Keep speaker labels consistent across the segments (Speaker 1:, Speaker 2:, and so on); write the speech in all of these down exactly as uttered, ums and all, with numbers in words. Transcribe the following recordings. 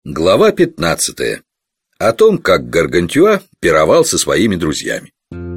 Speaker 1: Глава пятнадцатая. О том, как Гаргантюа пировал со своими друзьями.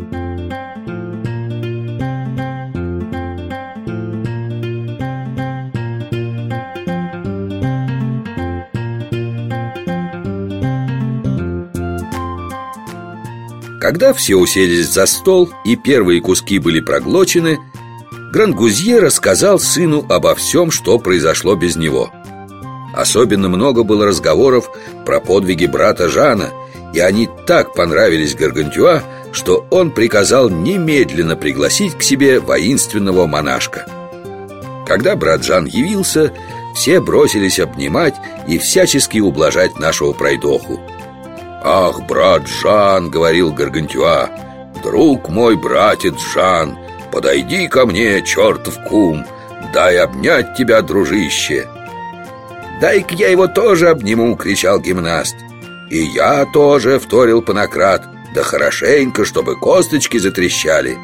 Speaker 1: Когда все уселись за стол и первые куски были проглочены, Грангузье рассказал сыну обо всем, что произошло без него. Особенно много было разговоров про подвиги брата Жана, и они так понравились Гаргантюа, что он приказал немедленно пригласить к себе воинственного монашка. Когда брат Жан явился, все бросились обнимать и всячески ублажать нашего пройдоху. «Ах, брат Жан, — говорил Гаргантюа, — друг мой, братец Жан, подойди ко мне, чертов кум, дай обнять тебя, дружище». «Дай-ка я его тоже обниму!» — кричал гимнаст. «И я тоже!» — вторил Панократ. «Да хорошенько, чтобы косточки затрещали!»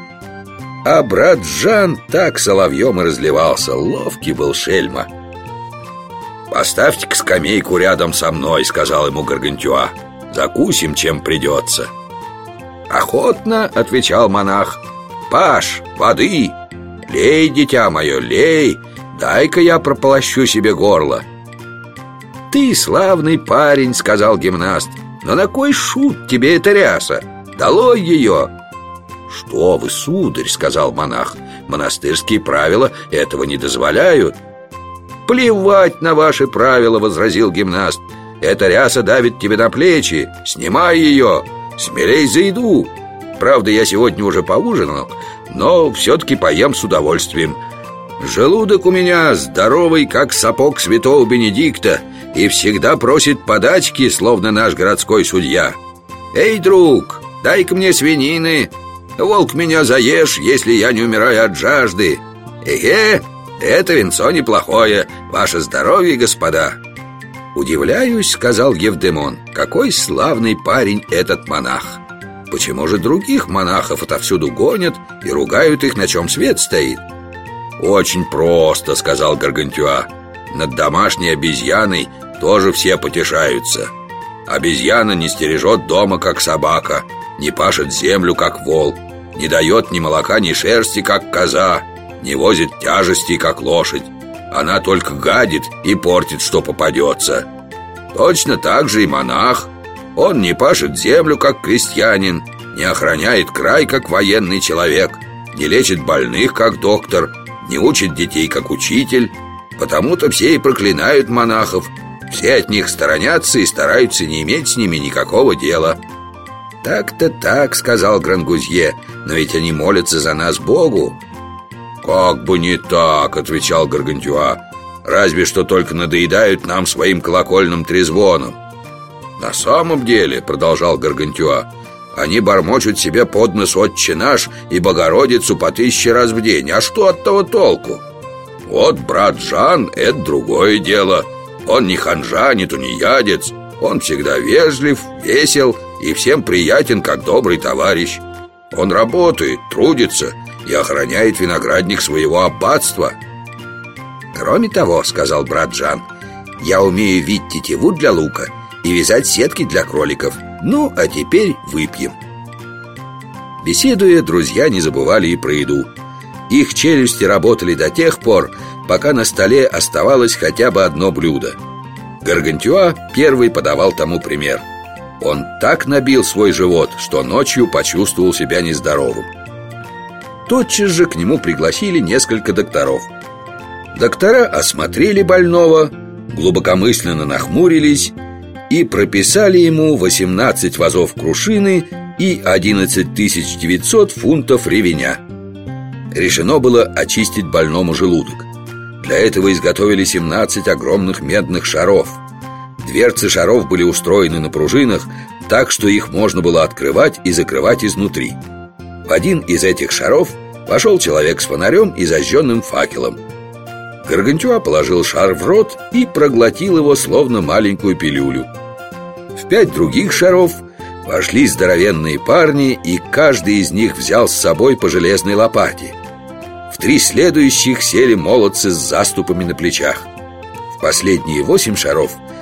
Speaker 1: А брат Жан так соловьем и разливался. Ловкий был шельма. «Поставьте-ка скамейку рядом со мной!» — сказал ему Гаргантюа. «Закусим, чем придется!» «Охотно!» — отвечал монах. «Паш, воды! Лей, дитя мое, лей! Дай-ка я прополощу себе горло!» «Ты славный парень, — сказал гимнаст, — но на кой шут тебе эта ряса? Долой ее!» «Что вы, сударь, — сказал монах, — монастырские правила этого не дозволяют». «Плевать на ваши правила, — возразил гимнаст, — эта ряса давит тебе на плечи, снимай ее, смелей за еду. Правда, я сегодня уже поужинал, но все-таки поем с удовольствием. Желудок у меня здоровый, как сапог святого Бенедикта, и всегда просит подачки, словно наш городской судья. Эй, друг, дай-ка мне свинины. Волк, меня заешь, если я не умираю от жажды. Эге, это винцо неплохое. Ваше здоровье, господа!» «Удивляюсь, — сказал Евдемон, — какой славный парень этот монах. Почему же других монахов отовсюду гонят и ругают их, на чем свет стоит?» «Очень просто, — сказал Гаргантюа. Над домашней обезьяной тоже все потешаются. Обезьяна не стережет дома, как собака, не пашет землю, как вол, не дает ни молока, ни шерсти, как коза, не возит тяжести, как лошадь. Она только гадит и портит, что попадется. Точно так же и монах. Он не пашет землю, как крестьянин, не охраняет край, как военный человек, не лечит больных, как доктор, не учит детей, как учитель. Потому-то все и проклинают монахов. Все от них сторонятся и стараются не иметь с ними никакого дела». «Так-то так, — сказал Грангузье, — но ведь они молятся за нас Богу». «Как бы не так, — отвечал Гаргантюа, — разве что только надоедают нам своим колокольным трезвоном». «На самом деле, — продолжал Гаргантюа, — они бормочут себе под нос «Отче наш» и «Богородицу» по тысяче раз в день. А что от того толку? Вот брат Жан — это другое дело. Он не ханжа, не тунеядец. Он всегда вежлив, весел и всем приятен, как добрый товарищ. Он работает, трудится и охраняет виноградник своего аббатства. «Кроме того, — сказал брат Жан, — я умею вить тетиву для лука и вязать сетки для кроликов. Ну, а теперь выпьем». Беседуя, друзья не забывали и про еду. Их челюсти работали до тех пор, пока на столе оставалось хотя бы одно блюдо. Гаргантюа первый подавал тому пример. Он так набил свой живот, что ночью почувствовал себя нездоровым. Тотчас же к нему пригласили несколько докторов. Доктора осмотрели больного, глубокомысленно нахмурились и прописали ему восемнадцать вазов крушины и одиннадцать тысяч девятьсот фунтов ревеня. Решено было очистить больному желудок. Для этого изготовили семнадцать огромных медных шаров. Дверцы шаров были устроены на пружинах, так что их можно было открывать и закрывать изнутри. В один из этих шаров вошел человек с фонарем и зажженным факелом. Гаргантюа положил шар в рот и проглотил его, словно маленькую пилюлю. В пять других шаров вошли здоровенные парни, и каждый из них взял с собой по железной лопате. В три следующих сели молодцы с заступами на плечах. В последние восемь шаров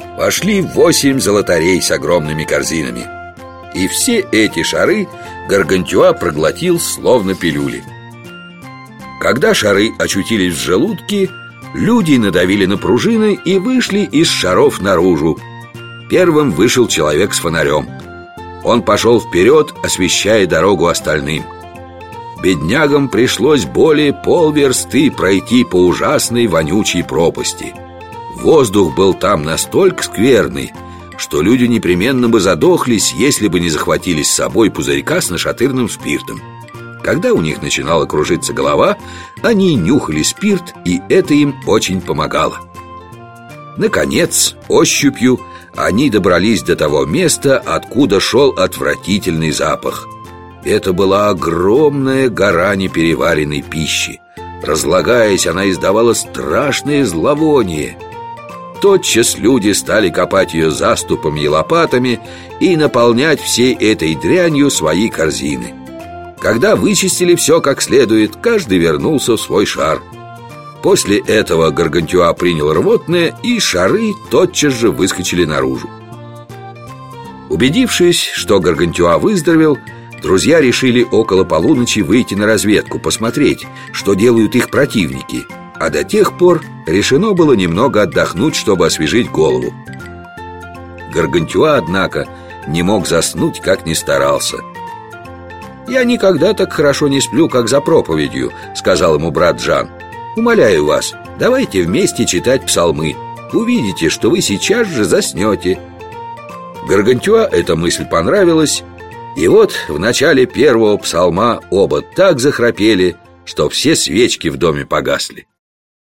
Speaker 1: вошли восемь золотарей с огромными корзинами. И все эти шары Гаргантюа проглотил словно пилюли. Когда шары очутились в желудке, люди надавили на пружины и вышли из шаров наружу. Первым вышел человек с фонарем. Он пошел вперед, освещая дорогу остальным. Беднягам пришлось более полверсты пройти по ужасной вонючей пропасти. Воздух был там настолько скверный, что люди непременно бы задохлись, если бы не захватили с собой пузырька с нашатырным спиртом. Когда у них начинала кружиться голова, они нюхали спирт, и это им очень помогало. Наконец, ощупью они добрались до того места, откуда шел отвратительный запах. Это была огромная гора непереваренной пищи. Разлагаясь, она издавала страшное зловоние. Тотчас люди стали копать ее заступами и лопатами и наполнять всей этой дрянью свои корзины. Когда вычистили все как следует, каждый вернулся в свой шар. После этого Гаргантюа принял рвотное, и шары тотчас же выскочили наружу. Убедившись, что Гаргантюа выздоровел, друзья решили около полуночи выйти на разведку, посмотреть, что делают их противники. А до тех пор решено было немного отдохнуть, чтобы освежить голову. Гаргантюа, однако, не мог заснуть, как ни старался. «Я никогда так хорошо не сплю, как за проповедью», — сказал ему брат Жан. «Умоляю вас, давайте вместе читать псалмы. Увидите, что вы сейчас же заснете». Гаргантюа эта мысль понравилась, и вот в начале первого псалма оба так захрапели, что все свечки в доме погасли.